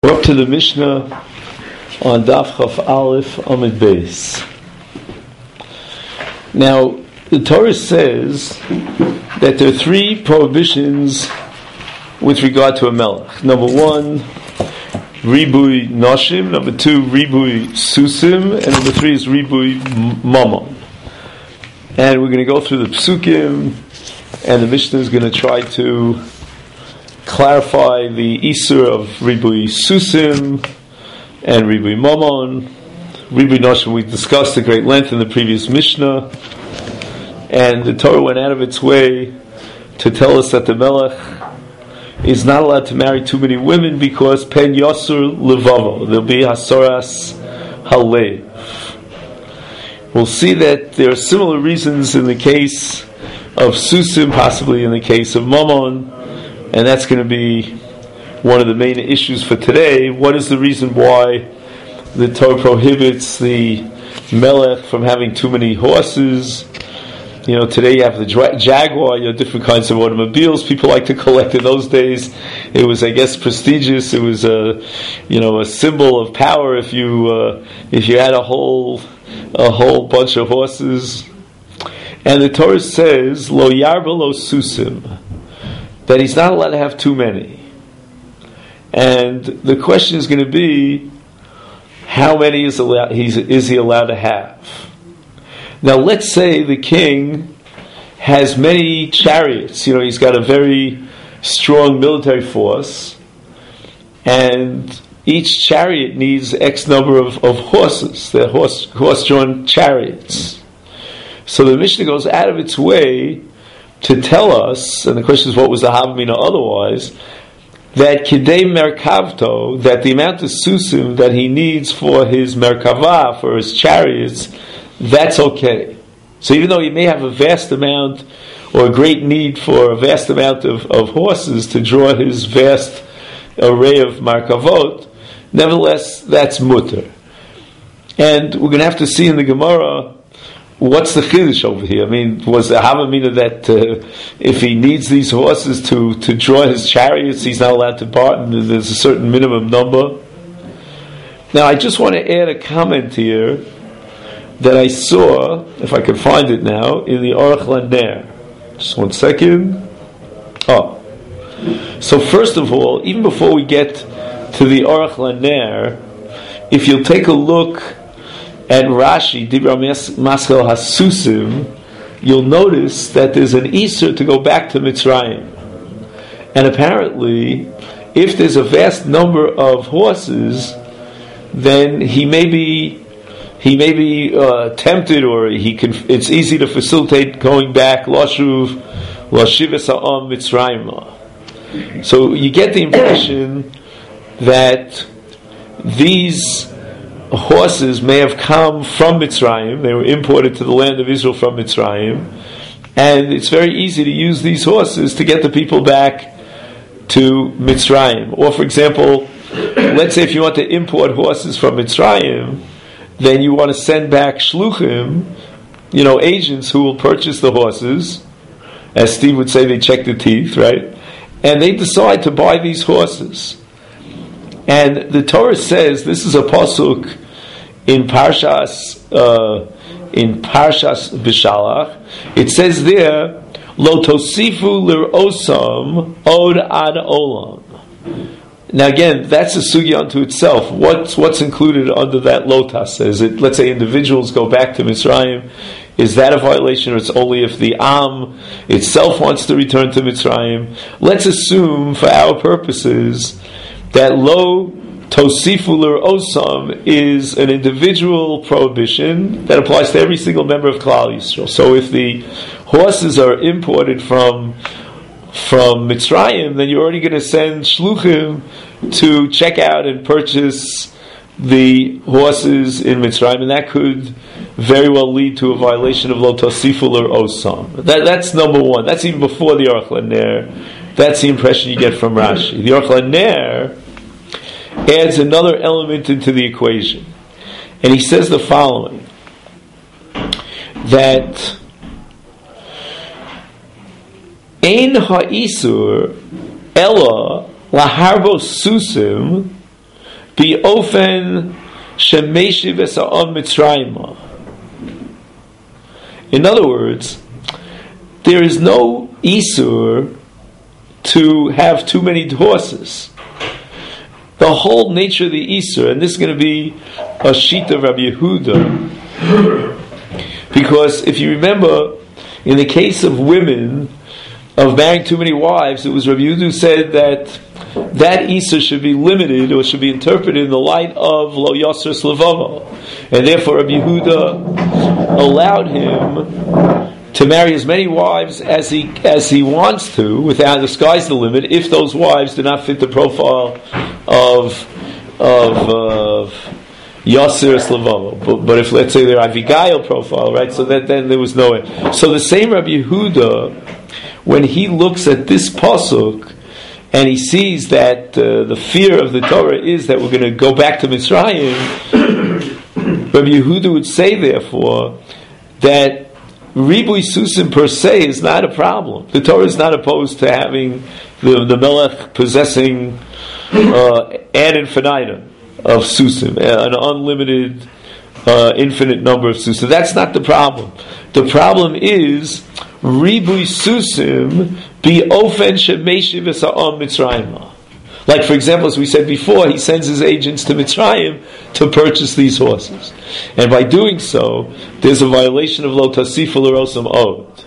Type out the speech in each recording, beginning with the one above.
We're up to the Mishnah on Daf Chaf Aleph Amud Beis. Now, the Torah says that there are three prohibitions with regard to a melech. Number one, Ribui Noshim. Number two, Ribui Susim. And number three is Ribui Mamon. And we're going to go through the Psukim, and the Mishnah is going to try to clarify the Isur of Ribui Susim and Ribui Mamon. Ribui Noshim we discussed at great length in the previous Mishnah, and the Torah went out of its way to tell us that the Melech is not allowed to marry too many women because Pen Yosur Levavo, there'll be Hasoras Halev. We'll see that there are similar reasons in the case of Susim, possibly in the case of Mamon, and that's going to be one of the main issues for today. What is the reason why the Torah prohibits the Melech from having too many horses? You know, today you have the Jaguar, you have different kinds of automobiles people like to collect. In those days, it was, I guess, prestigious. It was a symbol of power if you had a whole bunch of horses. And the Torah says, Lo Yarba Lo Susim, that he's not allowed to have too many. And the question is going to be, how many is he allowed to have? Now let's say the king has many chariots. You know, he's got a very strong military force, and each chariot needs X number of horses. They're horse-drawn chariots. So the Mishnah goes out of its way to tell us, and the question is, what was the Havamina otherwise, that Kidei Merkavto, that the amount of Susim that he needs for his Merkavah, for his chariots, that's okay. So even though he may have a vast amount, or a great need for a vast amount of horses to draw his vast array of Merkavot, nevertheless, that's mutter. And we're going to have to see in the Gemara, what's the chiddush over here? I mean, was the Havamina that if he needs these horses to draw his chariots, he's not allowed to bargain, and there's a certain minimum number? Now, I just want to add a comment here that I saw, if I can find it now, in the Aruch LaNer. Just 1 second. So first of all, even before we get to the Aruch LaNer, if you'll take a look at Rashi, Dibra Maschel Hasusim, you'll notice that there's an Isur to go back to Mitzrayim. And apparently, if there's a vast number of horses, then he may be tempted, or it's easy to facilitate going back, Lashuv, Lashiv Sa'am Mitzrayim. So you get the impression that these horses may have come from Mitzrayim. They were imported to the land of Israel from Mitzrayim, and it's very easy to use these horses to get the people back to Mitzrayim. Or, for example, let's say if you want to import horses from Mitzrayim, then you want to send back shluchim, agents who will purchase the horses. As Steve would say, they check the teeth, right? And they decide to buy these horses. And the Torah says, this is a pasuk in Parshas B'Shalach. It says there, Lo Tosifu L'Osam Od Ad Olam. Now again, that's a sugya unto itself. What's included under that lotas? Is it, let's say, individuals go back to Mitzrayim? Is that a violation, or it's only if the Am itself wants to return to Mitzrayim? Let's assume, for our purposes, that lo tosifu l'osam is an individual prohibition that applies to every single member of Klal Yisrael. So if the horses are imported from Mitzrayim, then you're already going to send shluchim to check out and purchase the horses in Mitzrayim, and that could very well lead to a violation of lo tosifu l'osam. That's number one. That's even before the Aruch LaNer. That's the impression you get from Rashi. The Aruch LaNer adds another element into the equation, and he says the following: that ein ha'isur ella laharbo susim Bi ofen shemeshiv esa'am Mitzrayim. In other words, there is no isur to have too many horses. The whole nature of the isur, and this is going to be a sheet of Rabbi Yehuda, because if you remember, in the case of women, of marrying too many wives, it was Rabbi Yehuda who said that isur should be limited, or should be interpreted in the light of lo yasser slavava, and therefore Rabbi Yehuda allowed him to marry as many wives as he wants to, without the sky's the limit, if those wives do not fit the profile of Yasser Slavova. But if, let's say, they're Avigail profile, right? So that then there was no way. So the same Rabbi Yehuda, when he looks at this pasuk and he sees that the fear of the Torah is that we're going to go back to Mitzrayim, Rabbi Yehuda would say, therefore, that Ribui Susim per se is not a problem. The Torah is not opposed to having the Melech possessing ad infinitum of Susim, an unlimited, infinite number of Susim. That's not the problem. The problem is Ribui Susim bi ofen shemeshiv esa'am Mitzrayim. Like, for example, as we said before, he sends his agents to Mitzrayim to purchase these horses. And by doing so, there's a violation of lo tasifu l'rosam od.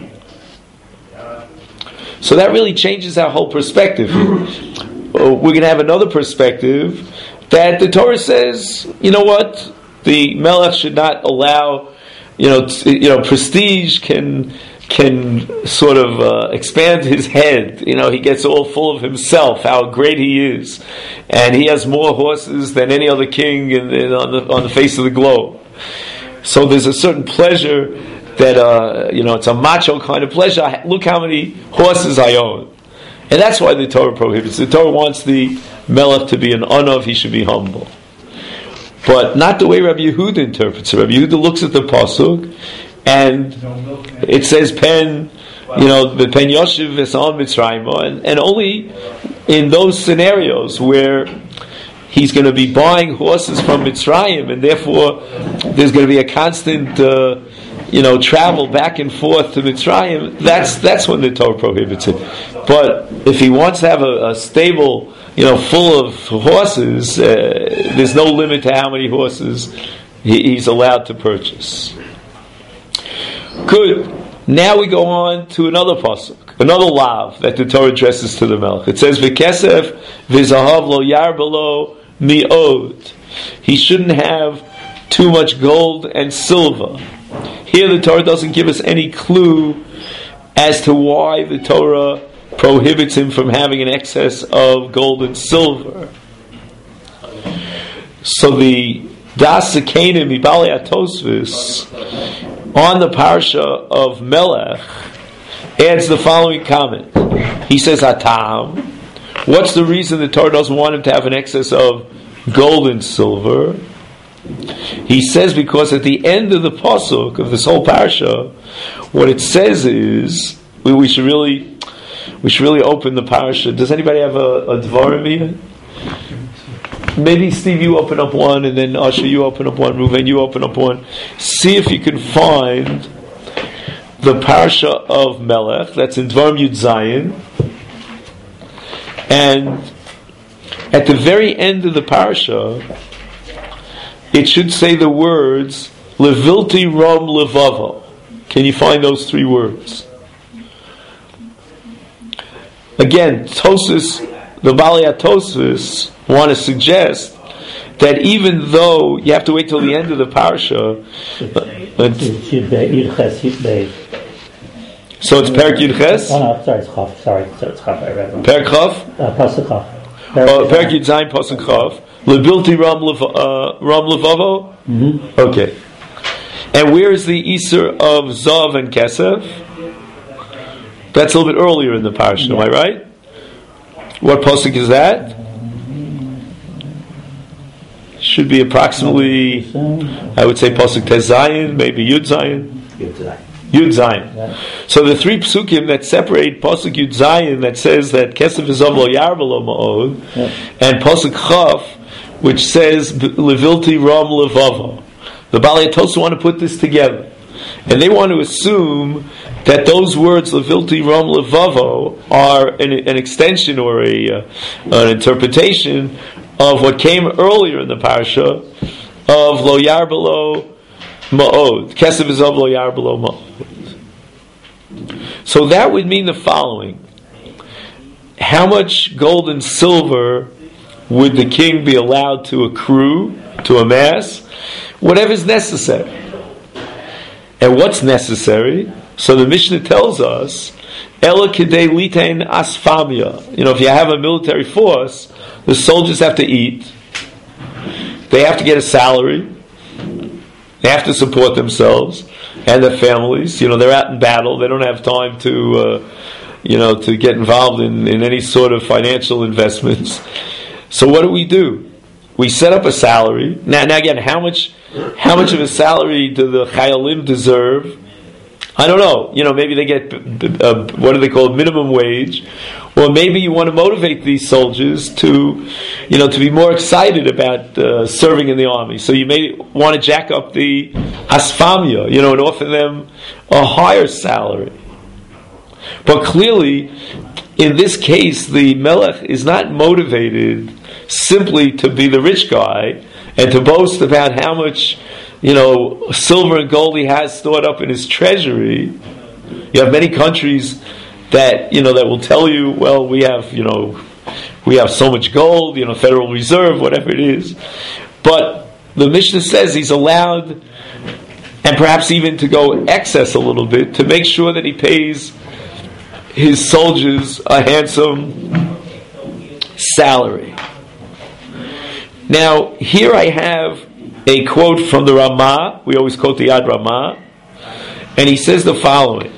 So that really changes our whole perspective. We're going to have another perspective that the Torah says, you know what, the Melech should not allow, prestige can sort of expand his head. He gets all full of himself, how great he is, and he has more horses than any other king on the face of the globe. So there's a certain pleasure that it's a macho kind of pleasure. Look how many horses I own, and that's why the Torah prohibits. The Torah wants the Melech to be an anav; he should be humble, but not the way Rabbi Yehuda interprets it. Rabbi Yehuda looks at the pasuk, and it says pen, the pen yoshiv v'sa'am Mitzrayim, and only in those scenarios where he's going to be buying horses from Mitzrayim, and therefore there's going to be a constant, travel back and forth to Mitzrayim. That's when the Torah prohibits it. But if he wants to have a stable, full of horses, there's no limit to how many horses he's allowed to purchase. Good. Now we go on to another pasuk, another lav that the Torah addresses to the Melech. It says, "V'kesef v'zahav lo yarbalo mi'od." He shouldn't have too much gold and silver. Here the Torah doesn't give us any clue as to why the Torah prohibits him from having an excess of gold and silver. So the Das Sekenim Ibali Atosvis on the parsha of Melech adds the following comment. He says, Atam, what's the reason the Torah doesn't want him to have an excess of gold and silver? He says because at the end of the pasuk of this whole parsha, what it says is we should really open the parsha. Does anybody have a dvarim here? Maybe Steve, you open up one, and then Asher, you open up one. Reuven, you open up one. See if you can find the parsha of Melech. That's in Dvarim Yud Zayin. And at the very end of the parsha, it should say the words Levilti Ram Levavo. Can you find those three words? Again, Tosfos, the Bali Tosfos, want to suggest that even though you have to wait till the end of the parsha, so it's Perek Yud Ches? Oh no, sorry, it's Chaf. Sorry, so it's Chaf. I read wrong. Perek Chaf? Pasuk Chaf. Perek Yud Zayin Pasuk Chaf. Lebilti Ram Levavo? Mm-hmm. Okay. And where is the Isur of Zav and Kesef? That's a little bit earlier in the parsha, am I right? What pasuk is that? Should be approximately, I would say pasuk Tez Zayin, maybe Yud Zayin. Yud Zayin. Yeah. So the three psukim that separate pasuk Yud Zayin that says that Kesef Zav lo Yarbalo Ma'od, and pasuk Chaf which says Levilti Ram Levavo. The Balei Tosa want to put this together, and they want to assume that those words Levilti Ram Levavo are an extension or an interpretation of what came earlier in the parsha of Lo Yarbelo Ma'od, Kesev Ezav Lo Yarbelo Ma'od. So that would mean the following: how much gold and silver would the king be allowed to accrue, to amass? Whatever's necessary. And what's necessary? So the Mishnah tells us, Ela Kidei Litain Asfamia. If you have a military force, the soldiers have to eat. They have to get a salary. They have to support themselves and their families. They're out in battle. They don't have time to get involved in any sort of financial investments. So what do? We set up a salary. Now again, how much of a salary do the Chayalim deserve? I don't know. Maybe they get, what do they call it, minimum wage. Or maybe you want to motivate these soldiers to be more excited about serving in the army. So you may want to jack up the asfamia, and offer them a higher salary. But clearly, in this case, the Melech is not motivated simply to be the rich guy and to boast about how much, silver and gold he has stored up in his treasury. You have many countries that will tell you, well, we have so much gold, Federal Reserve, whatever it is. But the Mishnah says he's allowed, and perhaps even to go excess a little bit, to make sure that he pays his soldiers a handsome salary. Now, here I have a quote from the Ramah. We always quote the Yad Ramah. And he says the following: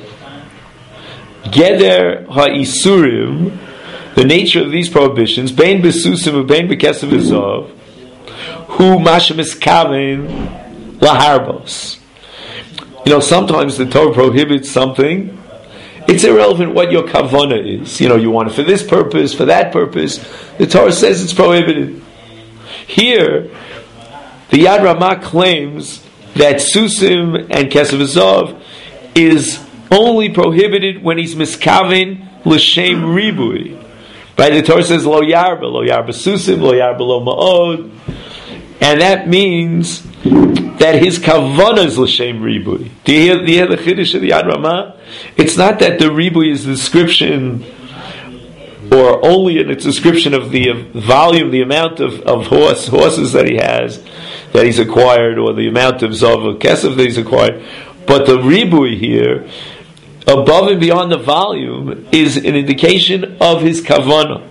Geder ha'isurim, the nature of these prohibitions, bein besusim ubein bekesav ezav, hu mashem eskaven laharbos. Sometimes the Torah prohibits something. It's irrelevant what your kavana is. You want it for this purpose, for that purpose. The Torah says it's prohibited. Here, the Yad Ramah claims that Susim and Kesev Ezav is only prohibited when he's miskaven l'shem ribui. Right? The Torah says lo yarba Susim, lo yarba lo ma'od, and that means that his kavanah is l'shem ribui. Do you hear the chiddush of the Yad Ramah? It's not that the ribui is the description, or only in its description of the volume, the amount of horses that he has, that he's acquired, or the amount of zav or kesef that he's acquired. But the ribui here, above and beyond the volume, is an indication of his kavanah.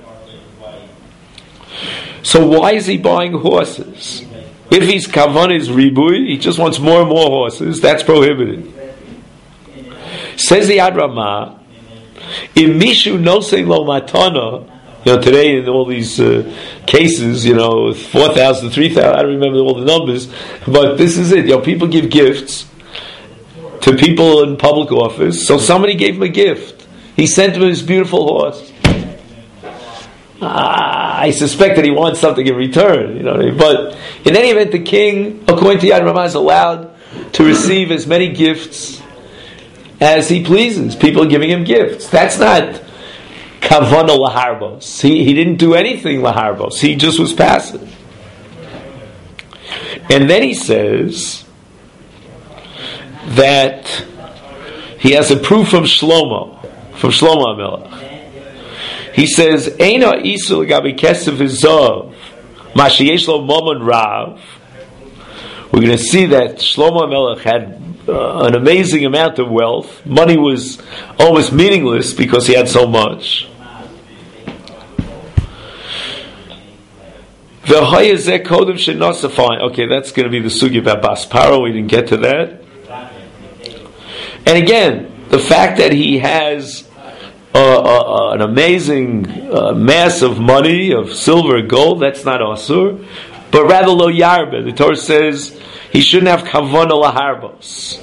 So why is he buying horses? If his kavanah is ribui, he just wants more and more horses, that's prohibited. Says the Yad Ramah, in Mishu Nosei Lo Matana, today in all these cases, 4,000, 3,000, I don't remember all the numbers, but this is it. People give gifts to people in public office. So somebody gave him a gift. He sent him his beautiful horse. I suspect that he wants something in return, But in any event, the king, according to Yad Ramah, is allowed to receive as many gifts as he pleases. People are giving him gifts. That's not kavana laharbos. He didn't do anything laharbos. He just was passive. And then he says that he has a proof from Shlomo HaMelech. He says, Eina isul gabi kesef ezav, ma sheyesh lo momon rav. We're going to see that Shlomo HaMelech had an amazing amount of wealth. Money was almost meaningless because he had so much. Okay, that's going to be the sugi about Bas Paro. We didn't get to that. And again, the fact that he has an amazing mass of money, of silver and gold, that's not asur, but rather lo yarbe. The Torah says he shouldn't have kavana laharbos.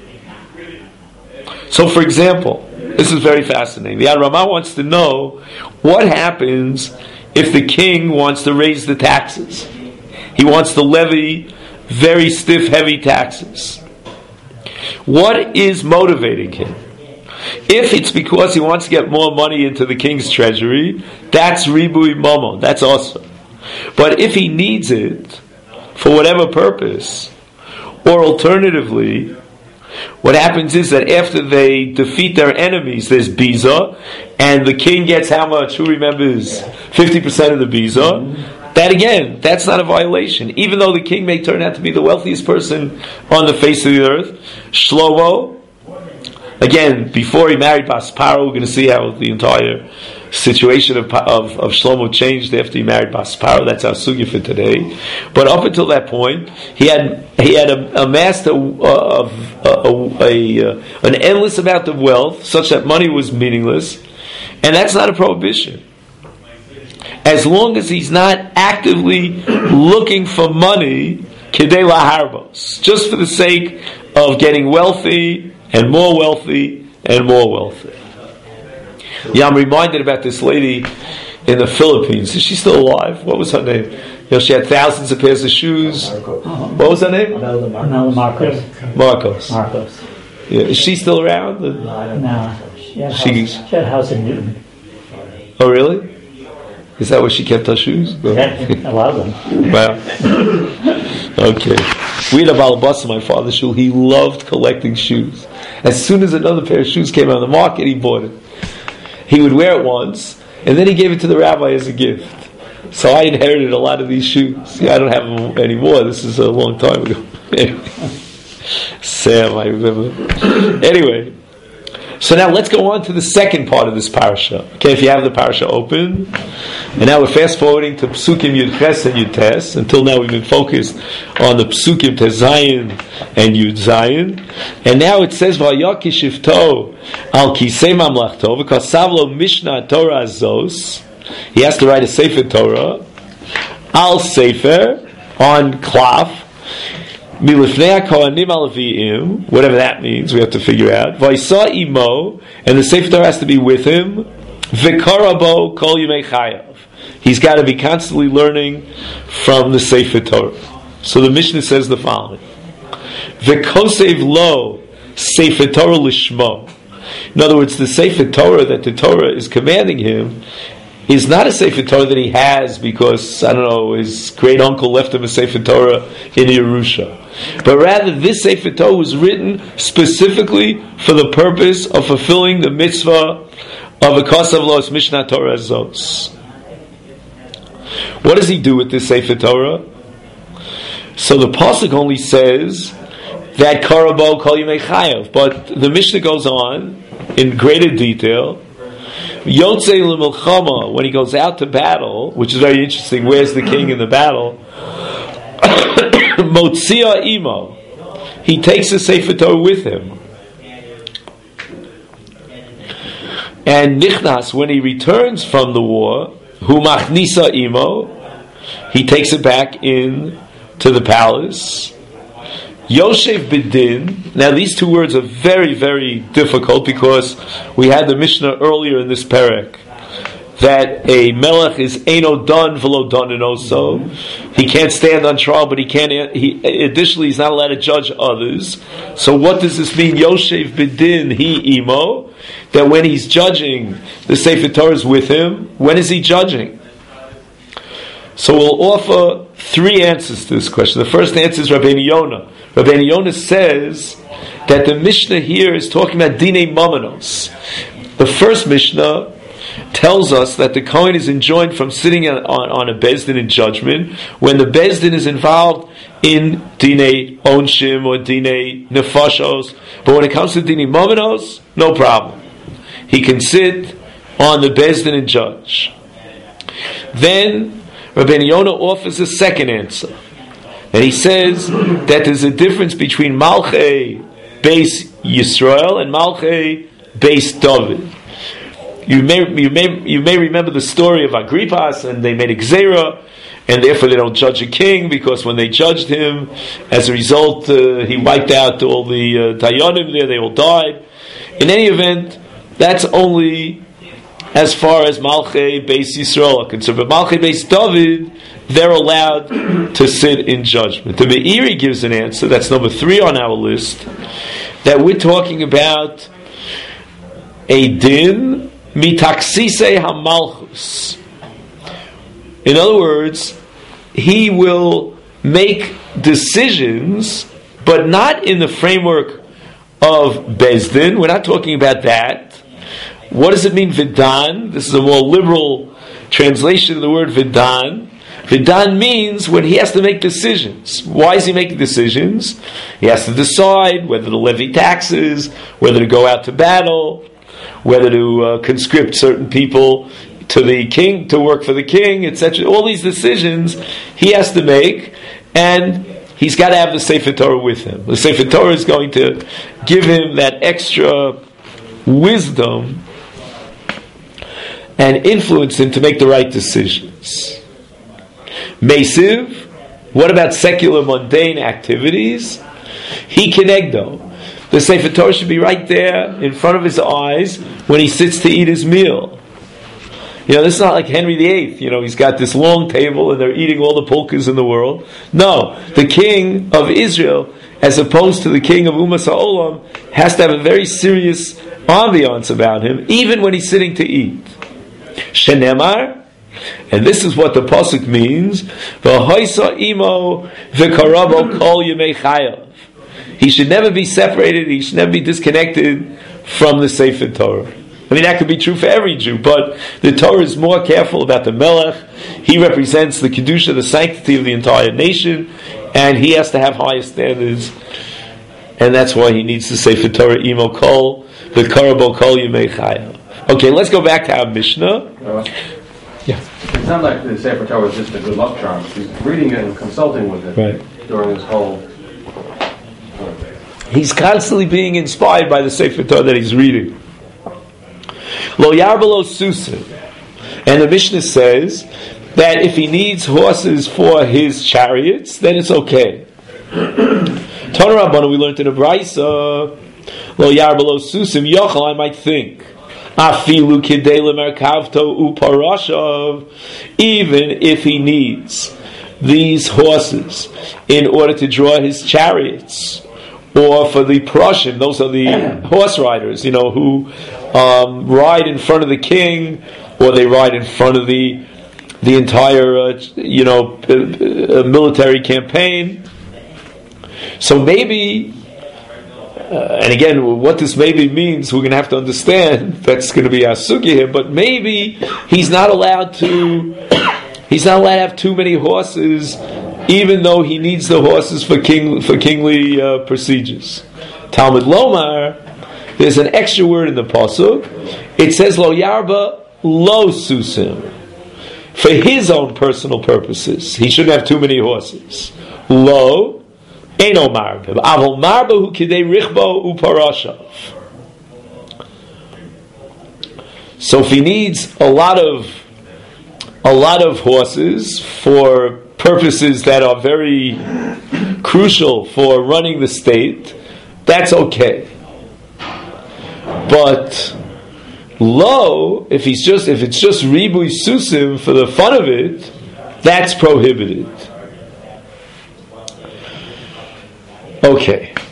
So, for example, this is very fascinating. The Yad Ramah wants to know what happens if the king wants to raise the taxes. He wants to levy very stiff, heavy taxes. What is motivating him? If it's because he wants to get more money into the king's treasury, that's ribui mamon, that's awesome. But if he needs it for whatever purpose, or alternatively, what happens is that after they defeat their enemies, there's biza, and the king gets how much? Who remembers? 50% of the biza. That again, that's not a violation. Even though the king may turn out to be the wealthiest person on the face of the earth, Shlomo, again, before he married Bas Paro, we're going to see how the entire situation of Shlomo changed after he married Bas Paro. That's our sugya for today. But up until that point, he had amassed an endless amount of wealth, such that money was meaningless, and that's not a prohibition. As long as he's not actively looking for money, kidei laharbos, just for the sake of getting wealthy and more wealthy and more wealthy. Yeah, I'm reminded about this lady in the Philippines. Is she still alive? What was her name? She had thousands of pairs of shoes. What was her name? Marcos. Yeah. Is she still around? No. She had a house in Newton. Oh, really? Is that where she kept her shoes? A lot of them. Wow. Okay. We had a balabasa, my father's shul. He loved collecting shoes. As soon as another pair of shoes came on the market, he bought it. He would wear it once, and then he gave it to the rabbi as a gift. So I inherited a lot of these shoes. I don't have them anymore. This is a long time ago. Sam, I remember. Anyway, so now let's go on to the second part of this parasha. Okay, if you have the parasha open. And now we're fast forwarding to Psukim Yud Ches and Yud Tes. Until now we've been focused on the Psukim Tes Zayin and Yud Zayin. And now it says, V'ayaki shifto al kisei mamlachto v'kasavlo Mishnah Torah Zos. He has to write a Sefer Torah. Al Sefer, on Klaf. Milifnei HaKohanim al Leviim, whatever that means, we have to figure out. V'aysa imo, and the Sefer Torah has to be with him. V'karabo kol yimei chayav. He's got to be constantly learning from the Sefer Torah. So the Mishnah says the following: V'kosev lo Sefer Torah lishmo. In other words, the Sefer Torah that the Torah is commanding him is not a Sefer Torah that he has because, I don't know, his great uncle left him a Sefer Torah in Yerusha. But rather, this Sefer Torah was written specifically for the purpose of fulfilling the mitzvah of a Kosav Los Mishnah Torah Zos. What does he do with this Sefer Torah? So the pasuk only says that Karabo Kol Yimei Chayav, but the Mishnah goes on in greater detail. Yotzei L'Milchama, when he goes out to battle, which is very interesting. Where's the king in the battle? Motzia Imo, he takes the Sefer Torah with him. And Nichnas, when he returns from the war, Hu Machnisa Imo, he takes it back in to the palace. Yoshev B'din. Now these two words are very, very difficult because we had the Mishnah earlier in this perek that a melech is eino don v'lo doninoso. He can't stand on trial, but he can't. Additionally, he's not allowed to judge others. So what does this mean? Yoshev B'din he imo. That when he's judging, the Sefer Torah is with him. When is he judging? So we'll offer three answers to this question. The first answer is Rabbeinu Yonah. Rabbeinu Yonah says that the Mishnah here is talking about Dinei Mamanos. The first Mishnah tells us that the Kohen is enjoined from sitting on a Bezdin in judgment when the Bezdin is involved in Dinei Onshim or Dinei Nefashos. But when it comes to Dinei Mamanos, no problem. He can sit on the Bezdin and judge. Then Rabbeinu Yonah offers a second answer. And he says that there's a difference between Malchei Beis Yisrael and Malchei Beis David. You may remember the story of Agrippas, and they made a Gzeira, and therefore they don't judge a king, because when they judged him, as a result, he wiped out all the Dayanim there, they all died. In any event, that's only as far as Malchei Beis Yisrael are concerned. But Malchei Beis David they're allowed to sit in judgment. The Meiri gives an answer, that's number 3 on our list, that we're talking about a din mitaksise hamalchus. In other words, he will make decisions, but not in the framework of Bezdin. We're not talking about that. What does it mean, Vidan? This is a more liberal translation of the word Vidan. Vidan means when he has to make decisions. Why is he making decisions? He has to decide whether to levy taxes, whether to go out to battle, whether to conscript certain people to the king, to work for the king, etc. All these decisions he has to make, and he's got to have the Sefer Torah with him. The Sefer Torah is going to give him that extra wisdom and influence him to make the right decisions. Mesiv, what about secular mundane activities? He kenegdo. The Sefer Torah should be right there in front of his eyes when he sits to eat his meal. This is not like Henry VIII. He's got this long table and they're eating all the pulkas in the world. No, the king of Israel, as opposed to the king of Umas HaOlam, has to have a very serious ambiance about him, even when he's sitting to eat. Shenemar, and this is what the pasuk means: V'hoisa imo v'karabo kol yemei chayav. He should never be separated. He should never be disconnected from the Sefer Torah. That could be true for every Jew, but the Torah is more careful about the Melech. He represents the Kedusha, the sanctity of the entire nation, and he has to have higher standards, and that's why he needs to say for Torah imo kol v'karabo kol yemei chayav. Okay, let's go back to our Mishnah. Yeah. It's not like the Sefer Torah is just a good luck charm. He's reading it and consulting with it during his whole... He's constantly being inspired by the Sefer Torah that he's reading. Lo yarbalo susim. And the Mishnah says that if he needs horses for his chariots, then it's okay. Tana Rabbana, we learned in a Braisa, Lo yarbalo susim yochel, I might think. Afilu kidei lemerkavto uparashav, even if he needs these horses in order to draw his chariots, or for the Prussian, those are the horse riders, who ride in front of the king, or they ride in front of the entire, military campaign. So maybe, and again, what this maybe means, we're going to have to understand. That's going to be our sugya here. But maybe he's not allowed to have too many horses, even though he needs the horses for kingly procedures. Talmud Lomar, there's an extra word in the pasuk. It says lo yarba lo susim, for his own personal purposes. He shouldn't have too many horses. Lo eno marbe, avol marbe hu kidei richbo uparashav. So if he needs a lot of horses for purposes that are very crucial for running the state, that's okay. But lo, if it's just ribui susim for the fun of it, that's prohibited. Okay.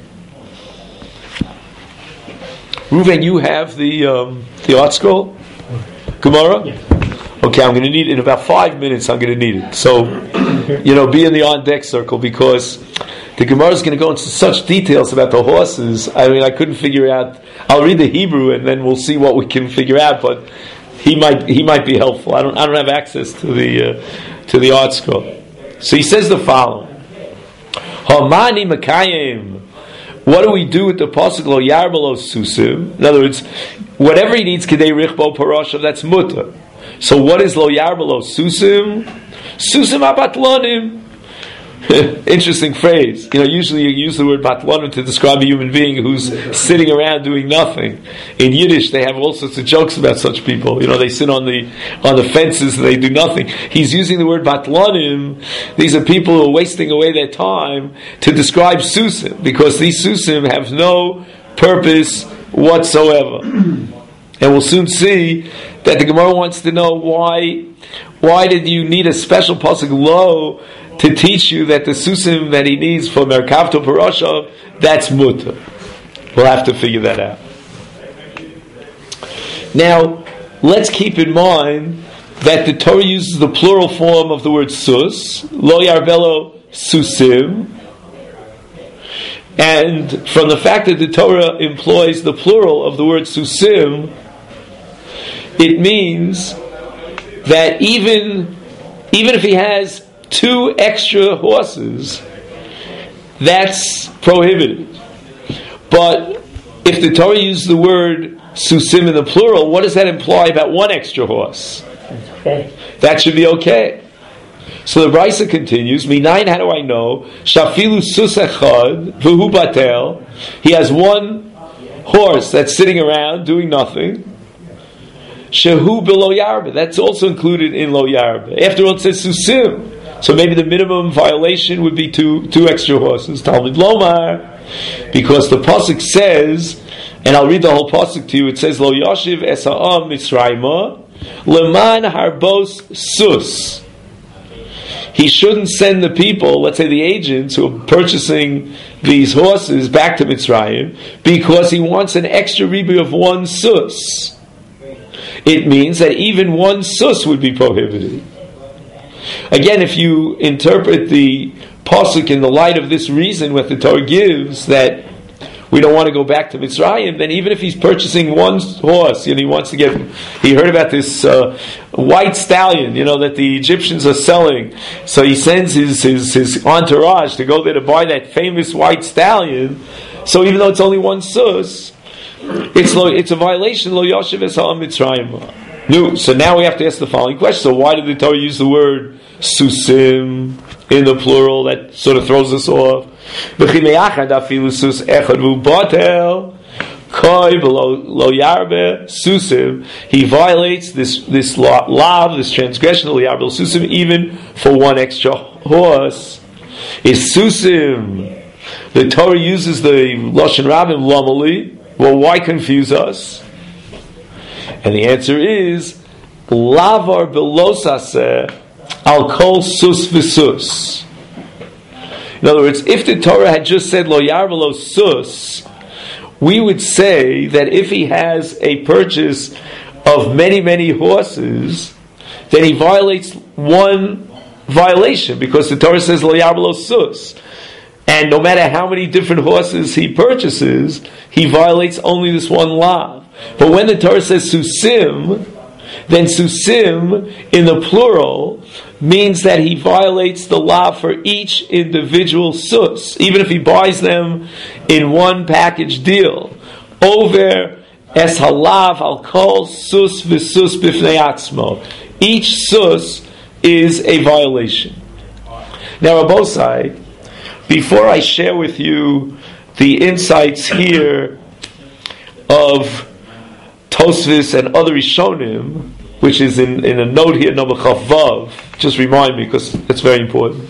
Reuven, you have the art scroll? Gemara? Yeah. Okay, I'm going to need it in about 5 minutes. I'm going to need it. So, be in the on deck circle, because the Gemara is going to go into such details about the horses. I couldn't figure out. I'll read the Hebrew and then we'll see what we can figure out. But he might be helpful. I don't have access to the art scroll. So he says the following: Hamani Makayim. What do we do with the pasuk lo yarbalo susim? In other words, whatever he needs kidei richbo parashav, that's mutter. So what is lo yarbalo susim? Susim abatlonim. Interesting phrase. Usually you use the word batlonim to describe a human being who's sitting around doing nothing. In Yiddish, they have all sorts of jokes about such people. They sit on the fences and they do nothing. He's using the word batlonim. These are people who are wasting away their time to describe susim, because these susim have no purpose whatsoever. And we'll soon see that the Gemara wants to know why did you need a special pasuk lo to teach you that the susim that he needs for Merkavto Parashav, that's mutter. We'll have to figure that out. Now, let's keep in mind that the Torah uses the plural form of the word sus, lo yarbelo susim, and from the fact that the Torah employs the plural of the word susim, it means that even if he has 2 extra horses, that's prohibited. But if the Torah uses the word susim in the plural, what does that imply about 1 extra horse? Okay. That should be okay. So the Brisa continues, Minayin, how do I know? Shafilu sus echad v'hu batel. He has 1 horse that's sitting around doing nothing. Shehu below yarba. That's also included in lo yarba. After all, it says susim. So maybe the minimum violation would be two extra horses. Talmud Lomar, because the pasuk says, and I'll read the whole pasuk to you. It says lo yashiv es ha'am mitzrayma leman harbos sus. He shouldn't send the people, let's say the agents who are purchasing these horses back to Mitzrayim, because he wants an extra ribu of 1 sus. It means that even 1 sus would be prohibited. Again, if you interpret the pasuk in the light of this reason what the Torah gives, that we don't want to go back to Mitzrayim, then even if he's purchasing 1 horse, he heard about this white stallion, that the Egyptians are selling, so he sends his entourage to go there to buy that famous white stallion. So even though it's only 1 sus, it's a violation. Lo yashiv es ha'am Mitzrayim. No, so now we have to ask the following question. So why did the Torah use the word susim in the plural? That sort of throws us off. He violates this law, this transgression of yarbe susim, even for 1 extra horse. Is susim? The Torah uses the lashon rabim lamali. Well, why confuse us? And the answer is lavar belosase al kol sus v'sus. In other words, if the Torah had just said lo yarvelo sus, we would say that if he has a purchase of many horses, then he violates 1 violation, because the Torah says lo yarvelo sus. And no matter how many different horses he purchases, he violates only this 1 law. But when the Torah says susim, then susim in the plural means that he violates the law for each individual sus, even if he buys them in 1 package deal. Over es halav al kol sus v'sus b'fnei atzmo. Each sus is a violation. Now, Rabosai, before I share with you the insights here of Tosfos and other Rishonim, which is in a note here, number Chavav, just remind me because it's very important.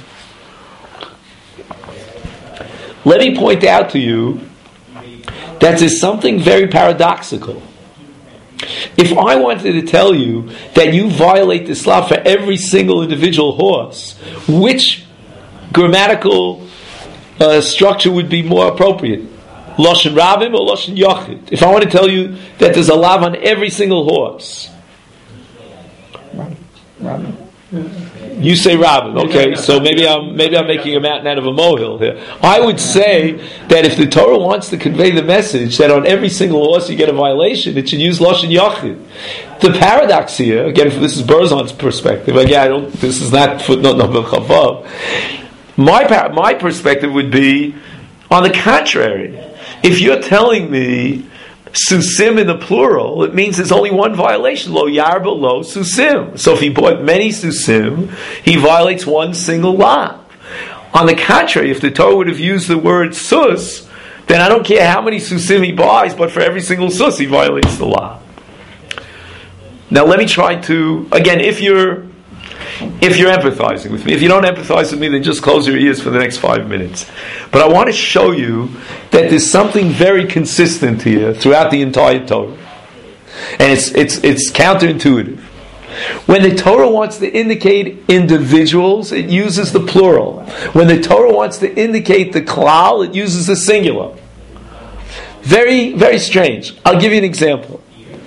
Let me point out to you that there's something very paradoxical. If I wanted to tell you that you violate this law for every single individual horse, which grammatical structure would be more appropriate? Lashon Rabim or Lashon Yochid? If I want to tell you that there's a lav on every single horse, Rabim. You say Rabim. Okay, so maybe I'm making a mountain out of a molehill here. I would say that if the Torah wants to convey the message that on every single horse you get a violation, it should use Lashon Yochid. The paradox here, again, this is Berzon's perspective. Again, this is not footnote number Chavav. My perspective would be, on the contrary, if you're telling me susim in the plural, it means there's only 1 violation, lo yarba lo susim. So if he bought many susim, he violates 1 single law. On the contrary, if the Torah would have used the word sus, then I don't care how many susim he buys, but for every single sus he violates the law. Now let me try to, again, if you're empathizing with me. If you don't empathize with me, then just close your ears for the next 5 minutes. But I want to show you that there's something very consistent here throughout the entire Torah. And it's counterintuitive. When the Torah wants to indicate individuals, it uses the plural. When the Torah wants to indicate the klal, it uses the singular. Very, very strange. I'll give you an example.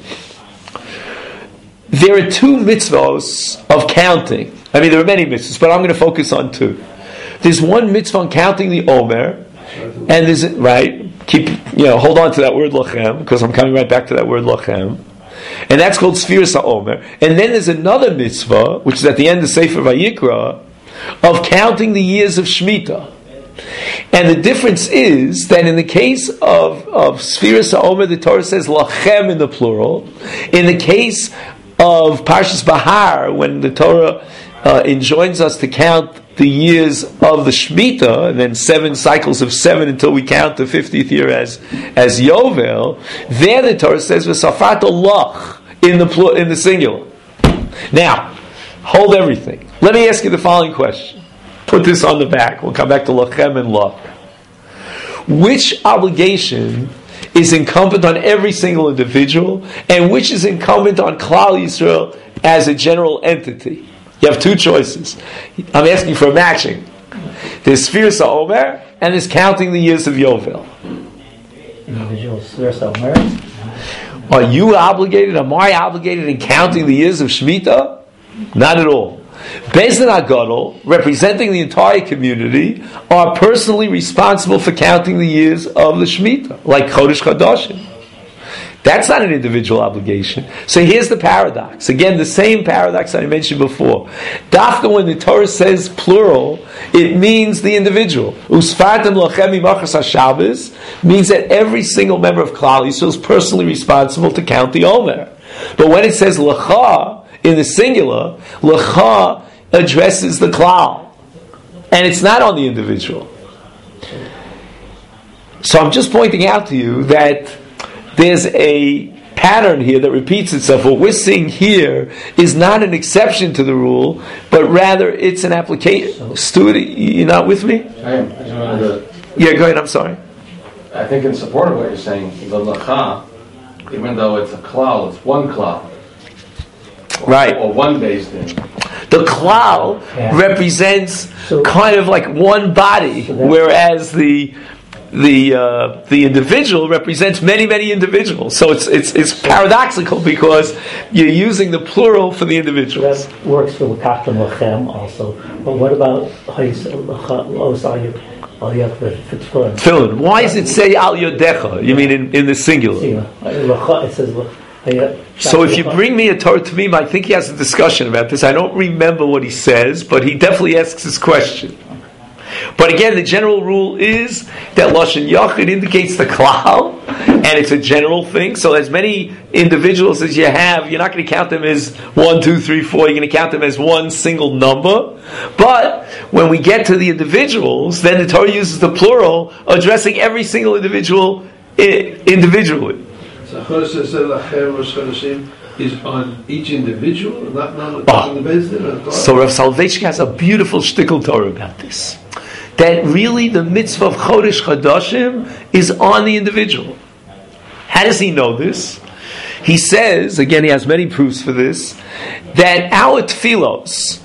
There are two mitzvahs of counting. I mean, there are many mitzvahs, but I'm going to focus on two. There's one mitzvah on counting the Omer, and there's, right, hold on to that word lachem, because I'm coming right back to that word lachem. And that's called Sfiras HaOmer. And then there's another mitzvah, which is at the end of Sefer Vayikra, of counting the years of Shemitah. And the difference is that in the case of Sfiras HaOmer, the Torah says lachem in the plural. In the case of Parshas Bahar, when the Torah enjoins us to count the years of the Shemitah, and then 7 cycles of 7 until we count the 50th year as Yovel, there the Torah says v'safat lach in the singular. Now, hold everything. Let me ask you the following question. Put this on the back. We'll come back to lachem and lach. Which obligation is incumbent on every single individual, and which is incumbent on Klal Yisrael as a general entity? You have two choices. I'm asking for a matching. There's Sfiras HaOmer, and there's counting the years of Yovel. Individual Sfiras HaOmer. Are you obligated? Am I obligated in counting the years of Shemitah? Not at all. Beis Din HaGadol, representing the entire community, are personally responsible for counting the years of the Shemitah, like Chodesh Chodashim. That's not an individual obligation. So here's the paradox. Again, the same paradox that I mentioned before. Dafka, when the Torah says plural, it means the individual. Usfartem lochem imachas haShabbos means that every single member of Klal Yisrael is personally responsible to count the Omer. But when it says lecha in the singular, lecha addresses the Klal. And it's not on the individual. So I'm just pointing out to you that there's a pattern here that repeats itself. What we're seeing here is not an exception to the rule, but rather it's an application. Stuart, you're not with me? I am. I just wanted to... Yeah, go ahead, I'm sorry. I think in support of what you're saying, the lacha, even though it's a klal, it's one klal. Right. Or one Beis Din. The klal represents kind of like one body, whereas the individual represents many, many individuals. So it's paradoxical because you're using the plural for the individuals. That works for L'kach and Lachem also. But what about Tefillin? Why does it say Al Yodecha? You mean in the singular? It says. So if you bring me a Torah to me, I think he has a discussion about this. I don't remember what he says, but he definitely asks this question. But again, the general rule is that Lashon Yachid indicates the klal, and it's a general thing. So as many individuals as you have, you're not going to count them as 1, 2, 3, 4. You're going to count them as one single number. But when we get to the individuals, then the Torah uses the plural, addressing every single individual individually. So Lachem is on each individual, not on the Beis Din. So Rav Soloveitchik has a beautiful shtickle Torah about this. That really the mitzvah of Chodesh Chodashim is on the individual. How does he know this? He says, again he has many proofs for this, that our tefillos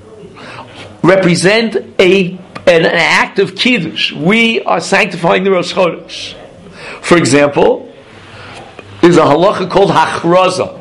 represent an act of Kiddush. We are sanctifying the Rosh Chodesh. For example, there's a halacha called Hachraza.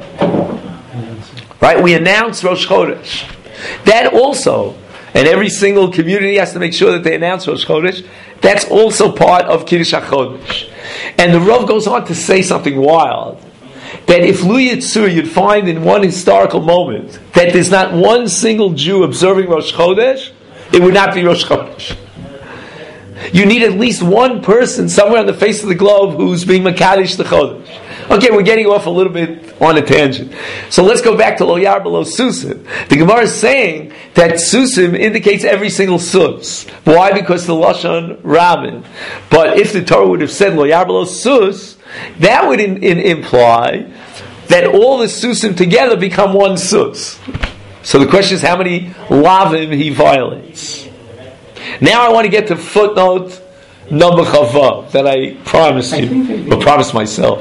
Right? We announce Rosh Chodesh. That also, and every single community has to make sure that they announce Rosh Chodesh, that's also part of Kiddush HaChodesh. And the Rav goes on to say something wild, that if Lu Yitzur, you'd find in one historical moment that there's not one single Jew observing Rosh Chodesh, it would not be Rosh Chodesh. You need at least one person somewhere on the face of the globe who's being Makadosh the Chodesh. Okay, we're getting off a little bit on a tangent. So let's go back to Lo Yar B'Lo Susim. The Gemara is saying that Susim indicates every single sus. Why? Because the Lashon Rabin. But if the Torah would have said Lo Yar B'Lo Sus, that would imply that all the Susim together become one sus. So the question is how many Lavim he violates. Now I want to get to footnote number Chavav that I promised you, or promised myself.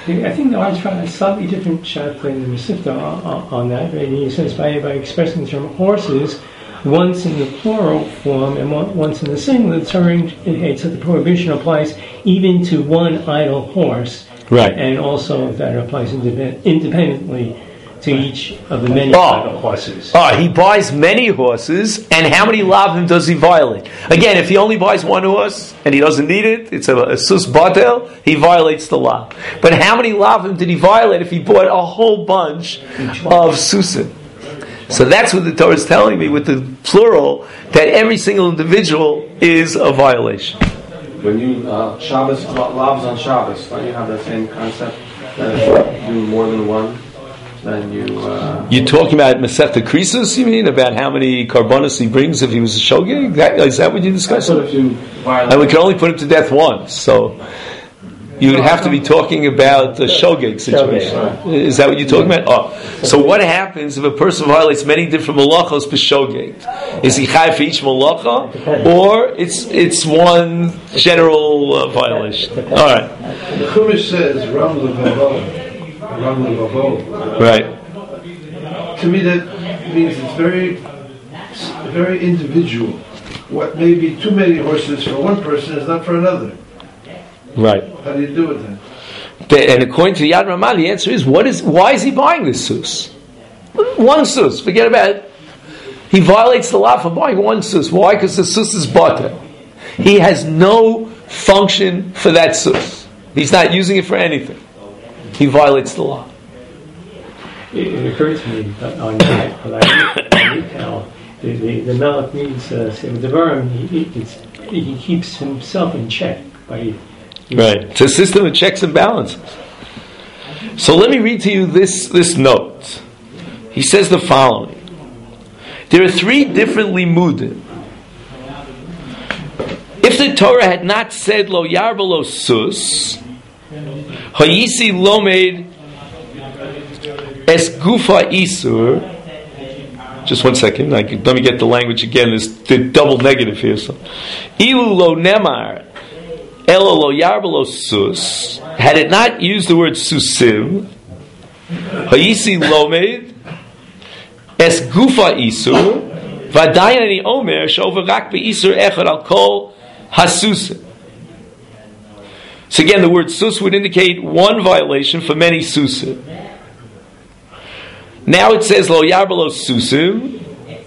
I think the Orange has a slightly different shot in the Mesivta on that. Right? He says by expressing the term horses, once in the plural form and once in the singular, the Torah indicates that the prohibition applies even to one idle horse. Right. And also that it applies independently to each of the many idle horses. He buys many horses, and how many lavim does he violate? Again, if he only buys one horse and he doesn't need it, it's a sus batel, he violates the lav. But how many lavim did he violate if he bought a whole bunch of susim? So that's what the Torah is telling me with the plural, that every single individual is a violation. When you Shabbos lavs on Shabbos, don't you have that same concept that if you do more than one, then you... You're talking about Masechta Krisus, you mean? About how many karbonos he brings if he was a shogeg? Is that what you discussed? And we can only put him to death once, so you would have to be talking about the shogeg situation. Is that what you're talking about? So what happens if a person violates many different malachos b'shogeg? Is he chai for each malacha, or it's one general violation? All right. The Chumash says Ram Levavo. Right. To me, that means it's very, very individual. What may be too many horses for one person is not for another. Right. How do you do it then? And according to Yad Ramah, the answer is, why is he buying this sus? One sus. Forget about it. He violates the law for buying one sus. Why? Because the sus is butter. He has no function for that sus. He's not using it for anything. He violates the law. It occurred to me that on retail, the Melech needs the Devarim. He keeps himself in check by. Right. It's a system of checks and balances. So let me read to you this note. He says the following. There are 3 different limudim. If the Torah had not said lo yarba lo sus, hayisi lomed es gufa isur. Just one second. Let me get the language again. There's the double negative here. So, ilu lo nemar elo lo yarba lo sus. Had it not used the word susim, hayisi lomed es gufa isur. Vadayan ani omer shovarak beisur echad al kol hasusim. So again, the word sus would indicate one violation for many susim. Now it says lo yarba lo susim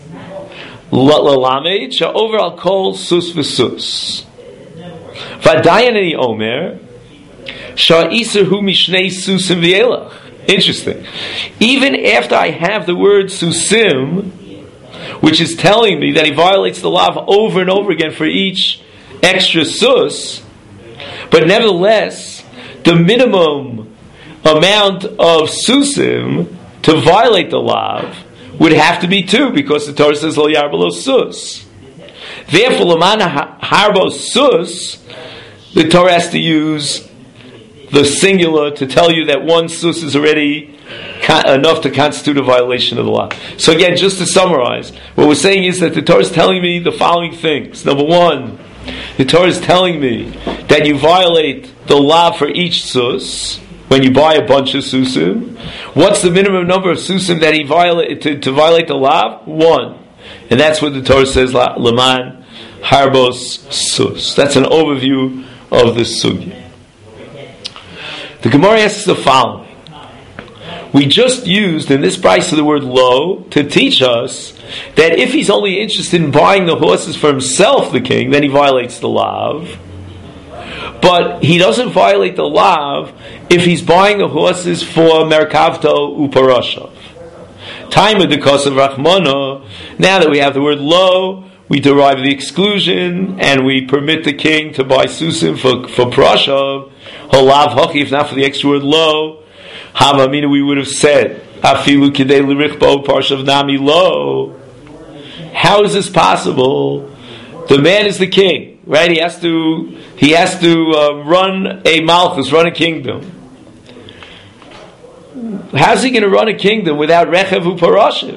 lalamed sha'over al kol sus v'sus. Vadayan ani omer sha'isur hu mishnei susim v'elach. Interesting. Even after I have the word susim, which is telling me that he violates the law over and over again for each extra sus, but nevertheless, the minimum amount of susim to violate the law would have to be 2, because the Torah says lo yarba lo sus. Therefore, lamana harbo sus, the Torah has to use the singular to tell you that one sus is already enough to constitute a violation of the law. So again, just to summarize, what we're saying is that the Torah is telling me the following things. Number 1, the Torah is telling me that you violate the law for each sus when you buy a bunch of susim. What's the minimum number of susim that he violate to violate the law? 1, and that's what the Torah says. Laman harbos sus. That's an overview of this sugya. The Gemara asks the following. We just used in this price of the word lo to teach us that if he's only interested in buying the horses for himself, the king, then he violates the lav. But he doesn't violate the lav if he's buying the horses for merkavto uparashav. Time of the kosav rachmana. Now that we have the word lo, we derive the exclusion and we permit the king to buy susim for parashav. Holav hoki, if not for the extra word lo. Hamamina, we would have said, Afilu kidei l'richbo parshav nami lo. How is this possible? The man is the king, right? He has to run a malchus, run a kingdom. How's he going to run a kingdom without rechev uparashim?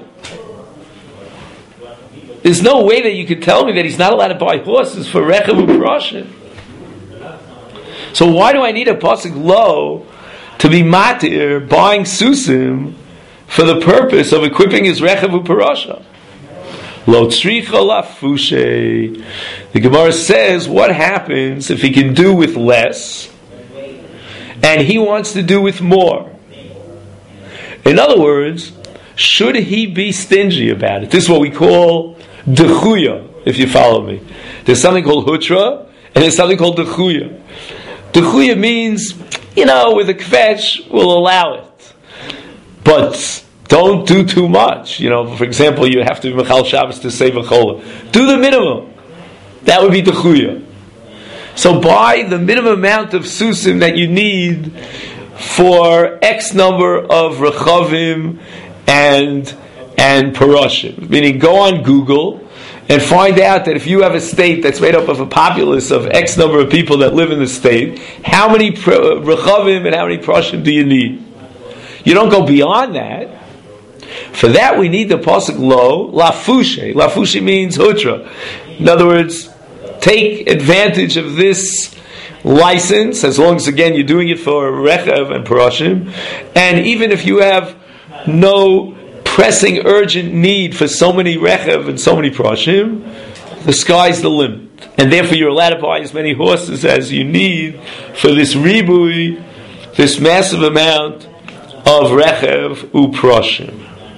There's no way that you could tell me that he's not allowed to buy horses for rechev uparashim. So why do I need a pasuk lo to be matir buying susim for the purpose of equipping his rechav u'parasha. Lo tzricha lafushe. The Gemara says, what happens if he can do with less and he wants to do with more? In other words, should he be stingy about it? This is what we call dechuya, if you follow me. There's something called hutra, and there's something called dechuya. Dechuya means, with a kvetch, we'll allow it. But don't do too much. For example, you have to be Mechal Shabbos to save a chola. Do the minimum. That would be dechuya. So buy the minimum amount of susim that you need for X number of rechavim and parashim. Meaning, go on Google and find out that if you have a state that's made up of a populace of X number of people that live in the state, how many rechavim and how many parashim do you need? You don't go beyond that. For that, we need the pasuk lo lafushe. Lafushe means hutra. In other words, take advantage of this license, as long as, again, you're doing it for rechav and parashim, and even if you have no pressing, urgent need for so many rechav and so many parashim, the sky's the limit, and therefore you're allowed to buy as many horses as you need for this ribui, this massive amount of rechav u'parashim.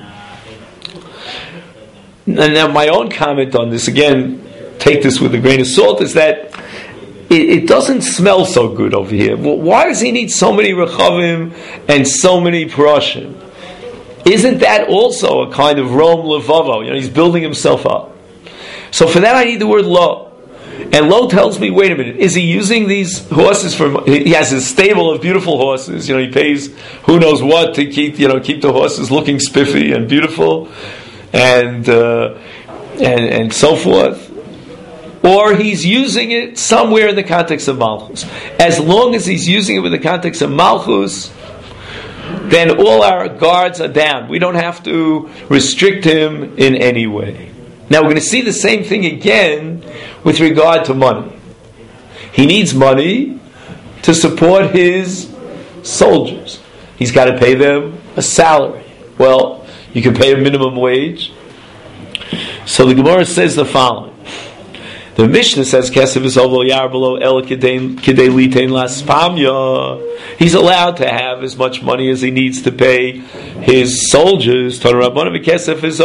And now my own comment on this, again, take this with a grain of salt, is that it doesn't smell so good over here. Why does he need so many rechavim and so many parashim? Isn't that also a kind of Rome Levavo? He's building himself up. So for that I need the word lo. And lo tells me, wait a minute, is he using these horses he has a stable of beautiful horses, he pays who knows what to keep the horses looking spiffy and beautiful and so forth. Or he's using it somewhere in the context of Malchus. As long as he's using it with the context of Malchus, then all our guards are down. We don't have to restrict him in any way. Now we're going to see the same thing again with regard to money. He needs money to support his soldiers. He's got to pay them a salary. Well, you can pay a minimum wage. So the Gemara says the following. The Mishnah says, "Kesef is ovo yarbalo el kidei litein laspamya." He's allowed to have as much money as he needs to pay his soldiers. Again, we're going to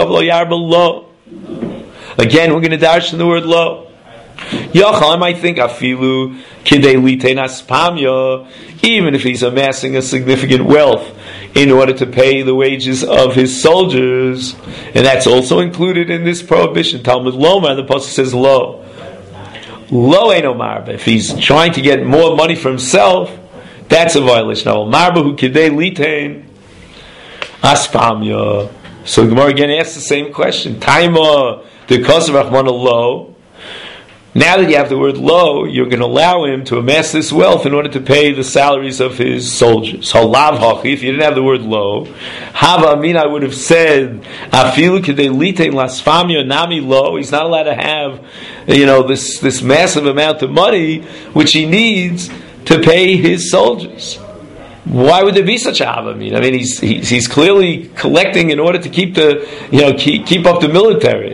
dash in the word lo. Yochel, I might think afilu kidei litein laspamya, even if he's amassing a significant wealth in order to pay the wages of his soldiers, and that's also included in this prohibition. Talmud Lomar, the pasuk says lo. Lo eino marba. If he's trying to get more money for himself, that's a violation. Now, marba hu kidei litain aspamya. So the Gemara again asks the same question. Taima the kosav rachmana lo. Now that you have the word lo, you're going to allow him to amass this wealth in order to pay the salaries of his soldiers. Halav hachi. If you didn't have the word lo, hava amin, I would have said afilu kidei litain lasfamya nami lo. He's not allowed to have, this massive amount of money which he needs to pay his soldiers. Why would there be such a hava amin? He's clearly collecting in order to keep keep up the military.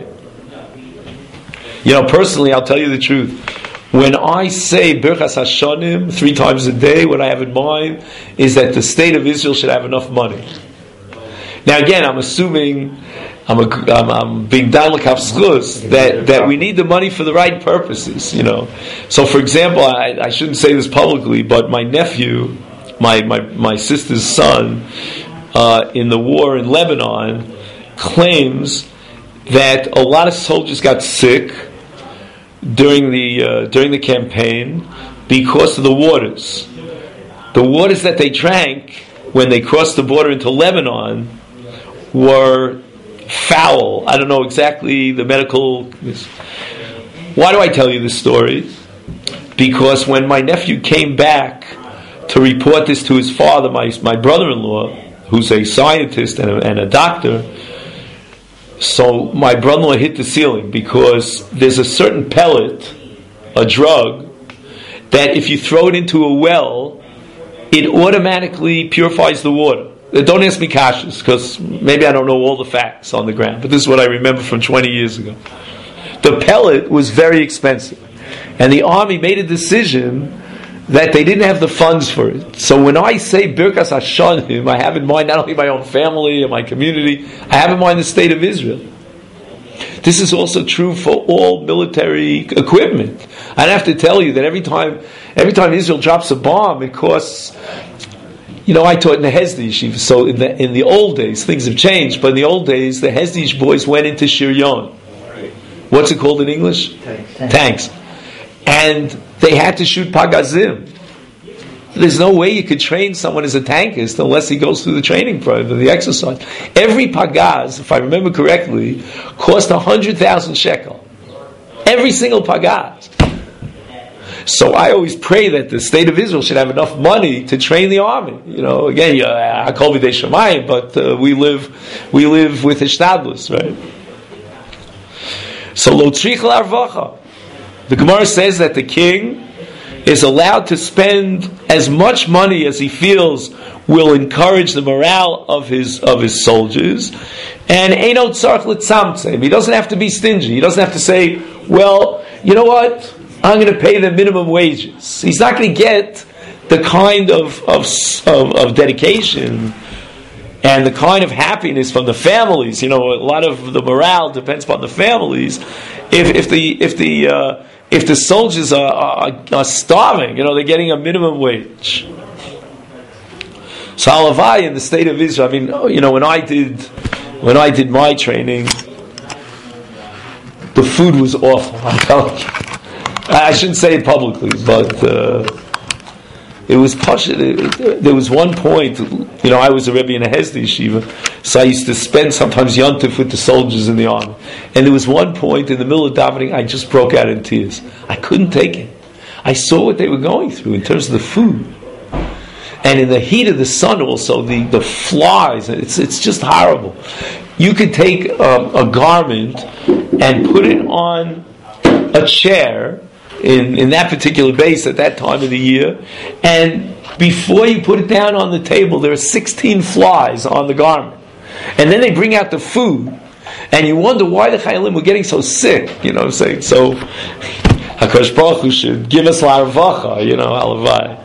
Personally, I'll tell you the truth. When I say Birchas Hashanim 3 times a day, what I have in mind is that the state of Israel should have enough money. Now, again, I'm assuming I'm being dal l'kafschus that we need the money for the right purposes. So, for example, I shouldn't say this publicly, but my nephew, my sister's son, in the war in Lebanon, claims that a lot of soldiers got sick during the campaign because of the waters. The waters that they drank when they crossed the border into Lebanon were foul. I don't know exactly the medical. Why do I tell you this story? Because when my nephew came back to report this to his father, my brother-in-law, who's a scientist and a doctor. So my brother-in-law hit the ceiling because there's a certain pellet, a drug, that if you throw it into a well, it automatically purifies the water. Don't ask me kashas, because maybe I don't know all the facts on the ground, but this is what I remember from 20 years ago. The pellet was very expensive, and the army made a decision that they didn't have the funds for it. So when I say Birkas Hashanim, I have in mind not only my own family and my community, I have in mind the state of Israel. This is also true for all military equipment. I have to tell you that every time Israel drops a bomb, it costs. I taught in the Hesdy Yeshiva, so in the old days, things have changed, but in the old days, the Hesdy boys went into Shiryon. What's it called in English? Tanks. And they had to shoot pagazim. There's no way you could train someone as a tankist unless he goes through the training program, the exercise. Every pagaz, if I remember correctly, cost 100,000 shekel. Every single pagaz. So I always pray that the state of Israel should have enough money to train the army. Again, Hakol B'dei Shamayim, but we live with Hishtadlus, right? So Lo Tzrich L'Arvacha. The Gemara says that the king is allowed to spend as much money as he feels will encourage the morale of his soldiers, and Eino Tzarich L'Tzamtzem. He doesn't have to be stingy. He doesn't have to say, well, you know what? I'm going to pay them minimum wages. He's not going to get the kind of dedication and the kind of happiness from the families. A lot of the morale depends upon the families. If the soldiers are starving, they're getting a minimum wage. So Halavai in the state of Israel. When I did my training, the food was awful. I'm telling you. I shouldn't say it publicly, but it was there was one point, I was a Rebbe in a Hesdy Yeshiva, so I used to spend sometimes Yontif with the soldiers in the army. And there was one point in the middle of davening, I just broke out in tears. I couldn't take it. I saw what they were going through in terms of the food. And in the heat of the sun also, the flies, it's just horrible. You could take a garment and put it on a chair in that particular base at that time of the year, and before you put it down on the table, there are 16 flies on the garment. And then they bring out the food, and you wonder why the Chayalim were getting so sick, saying. So, HaKadosh Baruch Hu should give us la'arvacha, halavai.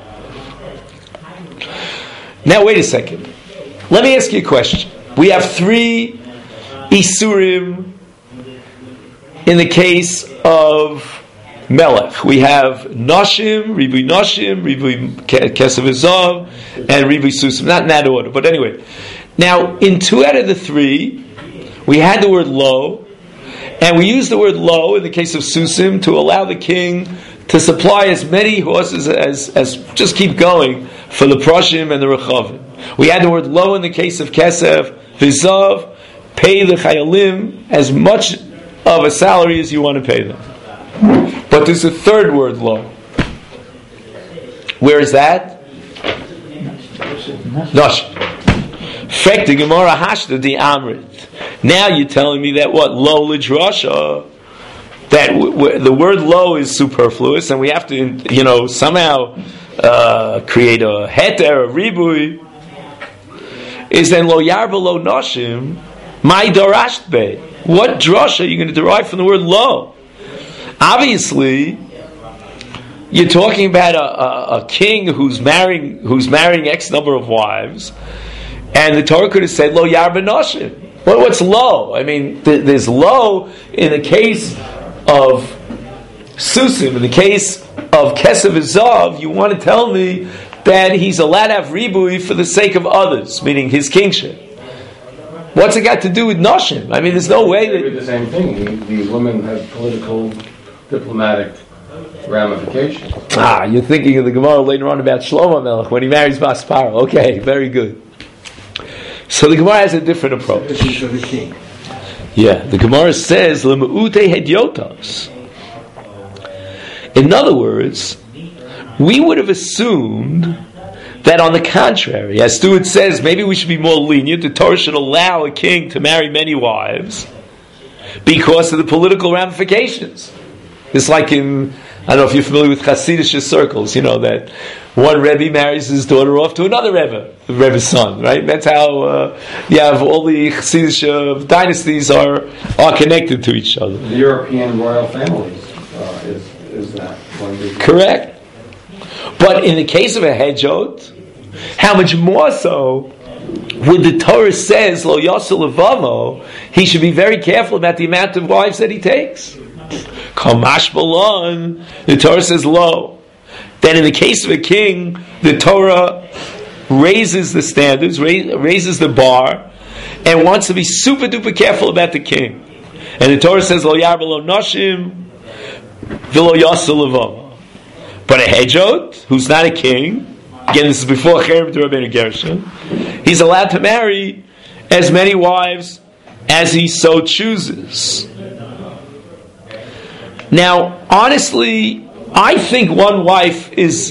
Now, wait a second. Let me ask you a question. We have 3 Isurim in the case of Melech. We have Nashim, Ribui Kesav Ezav, and Ribui Susim. Not in that order, but anyway. Now, in 2 out of the 3, we had the word lo, and we used the word lo in the case of Susim to allow the king to supply as many horses as just keep going for the Proshim and the Rechavim. We had the word lo in the case of Kesav Ezav, pay the Chayalim as much of a salary as you want to pay them. But there's a third word, lo. Where is that? Nash. Fek the Gemara hashta di amrit. Now you're telling me that what? Lo lidrasha. That the word lo is superfluous, and we have to, somehow create a heter, a ribui. Is then lo yarba lo nashim, my darasht be. What drasha are you going to derive from the word lo? Obviously, you're talking about a king who's marrying X number of wives, and the Torah could have said lo yarba nashim. What's lo? There's lo in the case of Susim. In the case of Kesav Ezav, you want to tell me that he's allowed to have ribui for the sake of others, meaning his kingship. What's it got to do with nashim? There's no way that... It's the same thing. The women have political, diplomatic ramifications. You're thinking of the Gemara later on about Shlomo Melech when he marries Bas Paro. Okay, very good. So the Gemara has a different approach. The king. Yeah, the Gemara says L'me'ute hedyotos. In other words, we would have assumed that on the contrary, as Stuart says, maybe we should be more lenient. The Torah should allow a king to marry many wives because of the political ramifications. It's like in I don't know if you're familiar with Hasidic circles, that one Rebbe marries his daughter off to another Rebbe, the Rebbe's son, right? That's how you have all the Hasidic dynasties are connected to each other. The European royal families is that one big... Correct. But in the case of a hedjot, how much more so when the Torah says, Lo Yasel Levavo, he should be very careful about the amount of wives that he takes. Kamash Balon, the Torah says Lo. Then in the case of a king, the Torah raises the standards, raises the bar, and wants to be super duper careful about the king. And the Torah says, Lo Yar B'lo Noshim, V'lo Yasel Levavo. But a hedjot, who's not a king, again this is before Cherem to Rabbeinu Gershon, he's allowed to marry as many wives as he so chooses. Now, honestly, I think one wife is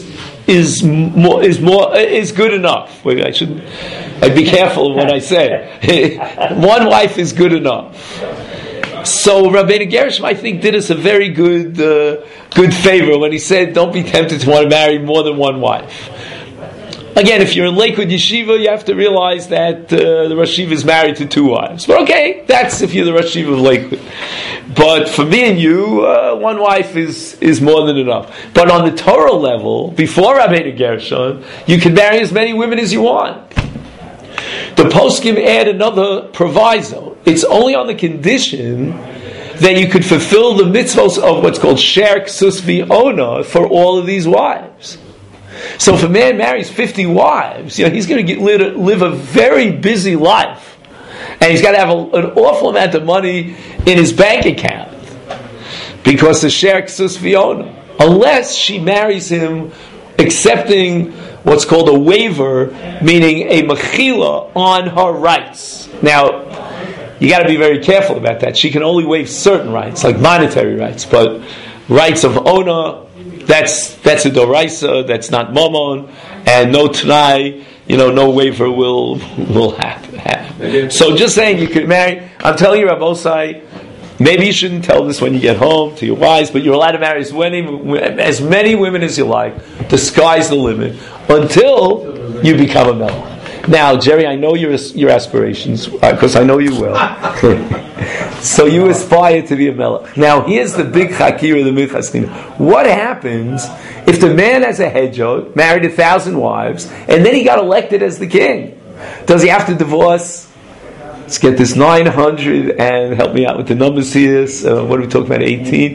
good enough. I'd be careful what I say. One wife is good enough. So Rabbeinu Gershom, I think, did us a very good favor when he said, "Don't be tempted to want to marry more than one wife." Again, if you're in Lakewood Yeshiva, you have to realize that the Rosh Yeshiva is married to 2 wives. But okay, that's if you're the Rosh Yeshiva of Lakewood. But for me and you, one wife is more than enough. But on the Torah level, before Rabbeinu Gershon, you can marry as many women as you want. The poskim add another proviso. It's only on the condition that you could fulfill the mitzvos of what's called Sher Ksus V'Ona for all of these wives. So if a man marries 50 wives, he's going to live a very busy life. And he's got to have an awful amount of money in his bank account. Because the Sher Ksus V'Ona. Unless she marries him accepting what's called a waiver, meaning a mechila on her rights. Now, you got to be very careful about that. She can only waive certain rights, like monetary rights, but rights of ona, that's a doraisa, that's not momon, and no t'nai, no waiver will happen. So just saying you could marry, I'm telling you, Rabbosai, maybe you shouldn't tell this when you get home to your wives, but you're allowed to marry as many women as you like. The sky's the limit until you become a melech. Now, Jerry, I know your aspirations because I know you will. So you aspire to be a melech. Now, here's the big chakira, the midchaskina. What happens if the man has a hedjot, married 1,000 wives, and then he got elected as the king? Does he have to divorce? Let's get this 900 and help me out with the numbers here. So what are we talking about? 18?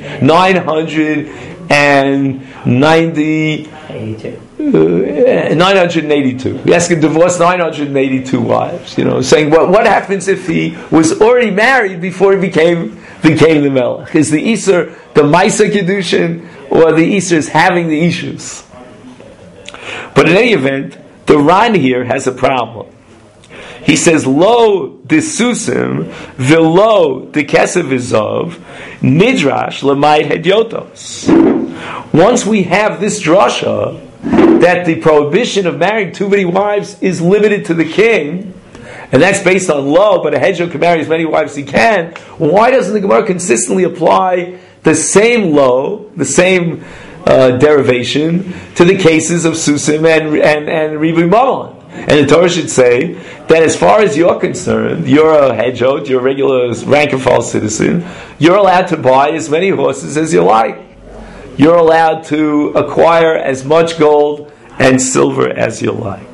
982. He has to divorce 982 wives. Saying what happens if he was already married before he became the melech? Is the Isser the Maisa Kedushin, or the Isser is having the issues? But in any event, the Ran here has a problem. He says, Lo disusim velo dekesevizov nidrash lemait hedyotos. Once we have this drasha that the prohibition of marrying too many wives is limited to the king, and that's based on lo, but a hedjot can marry as many wives as he can, why doesn't the Gemara consistently apply the same lo, the same derivation to the cases of susim and ribu mamon? And the Torah should say that as far as you're concerned, you're a hedjot, you're a regular rank and file citizen, you're allowed to buy as many horses as you like. You're allowed to acquire as much gold and silver as you like.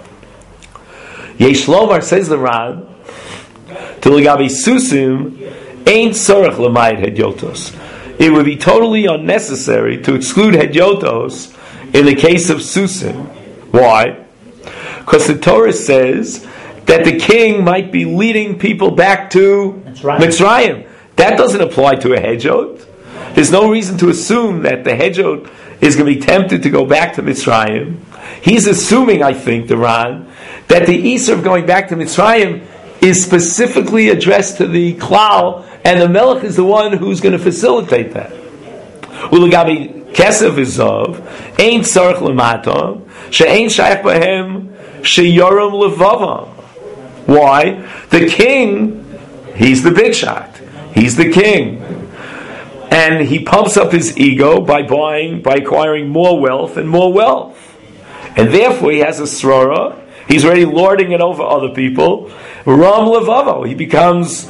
Yesh Lomar, says the Ran, to Ligabi Susim, ain't sorach l'mayit hedyotos. It would be totally unnecessary to exclude hedyotos in the case of Susim. Why? Because the Torah says that the king might be leading people back to Mitzrayim. That doesn't apply to a hedjot. There's no reason to assume that the hedjot is going to be tempted to go back to Mitzrayim. He's assuming, I think, the Ran, that the Isser of going back to Mitzrayim is specifically addressed to the Klal, and the Melech is the one who's going to facilitate that. Ulagabi Kesef Izov, Ein Tzarech L'matom, She'ein Shayach Bahem, She'yoram Levavam. Why? The king, he's the big shot. He's the king. and he pumps up his ego by acquiring more wealth and more wealth. And therefore he has a srara. He's already lording it over other people. Ram levavo. He becomes,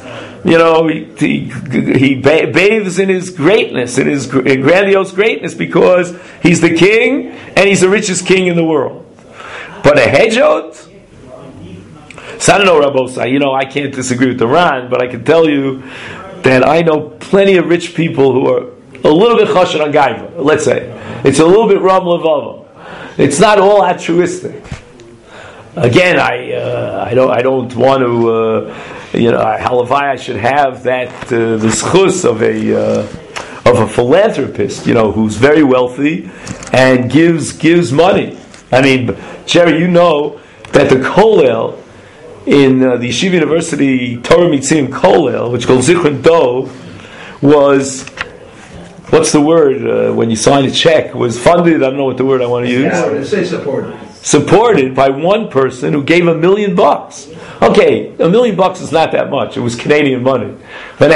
he bathes in his greatness, in his grandiose greatness, because he's the king and he's the richest king in the world. But a hedjot, so I don't know, Rabbosai, I can't disagree with the Ran, but I can tell you that I know plenty of rich people who are a little bit chashan on gaiva, let's say. It's a little bit ram levavo. It's not all altruistic. Again, I don't want to, halavai, I should have that, the schus of a philanthropist, who's very wealthy and gives money. I mean, Jerry, you know that the kollel in the Yeshiva University Torah Mitzim kollel, which called Zichron Dov, was, what's the word when you sign a check, was funded, I don't know what the word I want to use. Say supported. Supported by one person who gave $1 million. Okay, $1 million is not that much. It was Canadian money. But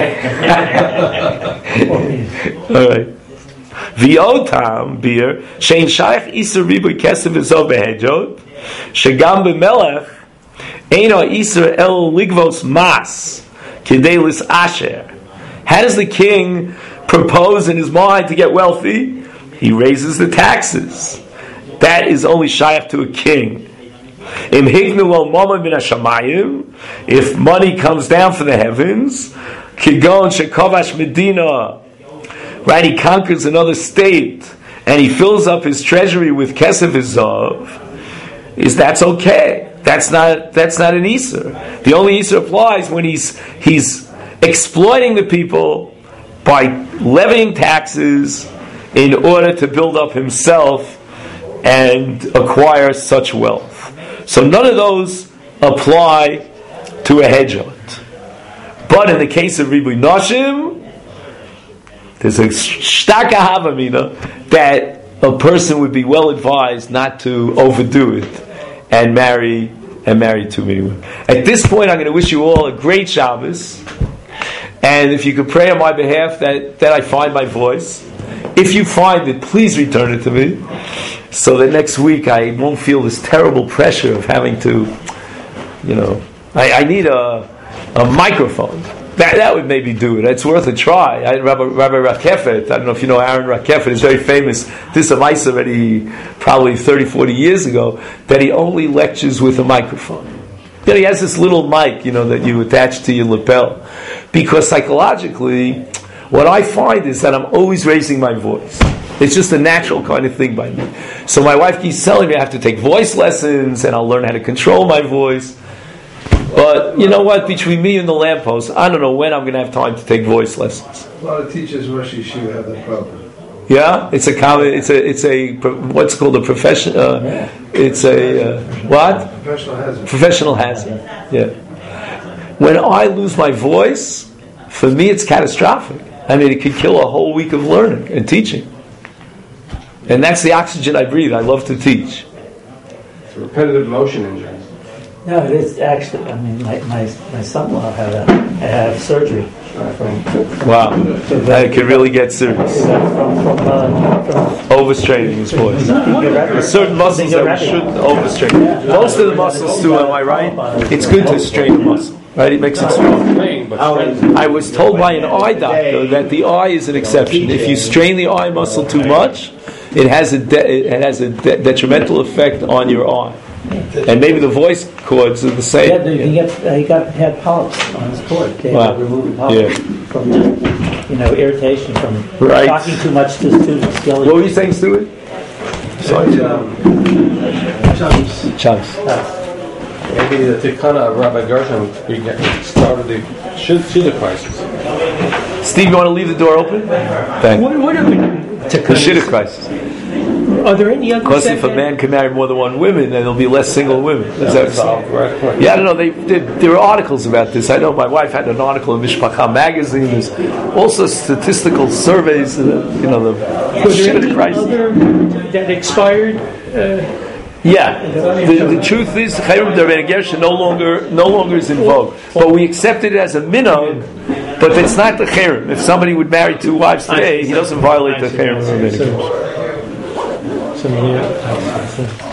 all right. V'otam beer shein shaykh iser riboy kesef v'zov behedjot shegam b'melech eino iser el ligvos mas kidei lis asher. How does the king propose in his mind to get wealthy? He raises the taxes. That is only shaykh to a king. Im hignu al mama min hashamayim, if money comes down from the heavens, kigon shekovash medina. Right, he conquers another state and he fills up his treasury with kesef v'zav. That's okay? That's not an iser. The only iser applies when he's exploiting the people by levying taxes in order to build up himself and acquire such wealth. So none of those apply to a hedjot. But in the case of Ribui Noshim, there's a shtaka havamina that a person would be well advised not to overdo it and marry too many women. At this point, I'm going to wish you all a great Shabbos, and if you could pray on my behalf that I find my voice. If you find it, please return it to me, so that next week I won't feel this terrible pressure of having to, I need a microphone. That would maybe do it. It's worth a try. Rabbi Rakefet, I don't know if you know Aaron Rakefet, is very famous. This is a mice already probably 30, 40 years ago, that he only lectures with a microphone. He has this little mic, that you attach to your lapel. Because psychologically, what I find is that I'm always raising my voice. It's just a natural kind of thing by me. So my wife keeps telling me I have to take voice lessons and I'll learn how to control my voice. But you know what? Between me and the lamppost, I don't know when I'm going to have time to take voice lessons. A lot of teachers in Rosh Yeshiva have that problem. Yeah, it's a what's called a profession. It's a what? Professional hazard. Professional hazard. Yeah. When I lose my voice, for me it's catastrophic. I mean, it could kill a whole week of learning and teaching. And that's the oxygen I breathe. I love to teach. It's a repetitive motion injury. No, it is actually. I mean, my son-in-law had surgery. Wow, that could really get serious. From overstraining his voice. There's certain muscles that we shouldn't overstrain. Most of the muscles too, am I right? It's good to strain the muscle, right? It makes it strong. I was told by an eye doctor that the eye is an exception. If you strain the eye muscle too much, it has a detrimental effect on your eye. And maybe the voice cords are the same. Yeah, he had polyps on his cord. They had to remove the polyps from just, irritation from talking too much to students. What were you saying, Stuart? Sorry. Chunks. Maybe the Tikkana of Rabbi Gershon started the Shidduch crisis. Steve, you want to leave the door open? Thank you. What are the Shidduch crisis? Are there any other? Because if a man can marry more than one woman, then there'll be less single women. Is that so? Yeah, I don't know. There are articles about this. I know my wife had an article in Mishpacha magazine. There's also statistical surveys. The Shidduch crisis. Other that expired. Yeah, the truth is, Chayrim Derben Gershon no longer is in vogue. But we accepted it as a minhag But it's not the cherem. If somebody would marry 2 wives today, he doesn't violate the cherem. So, yeah,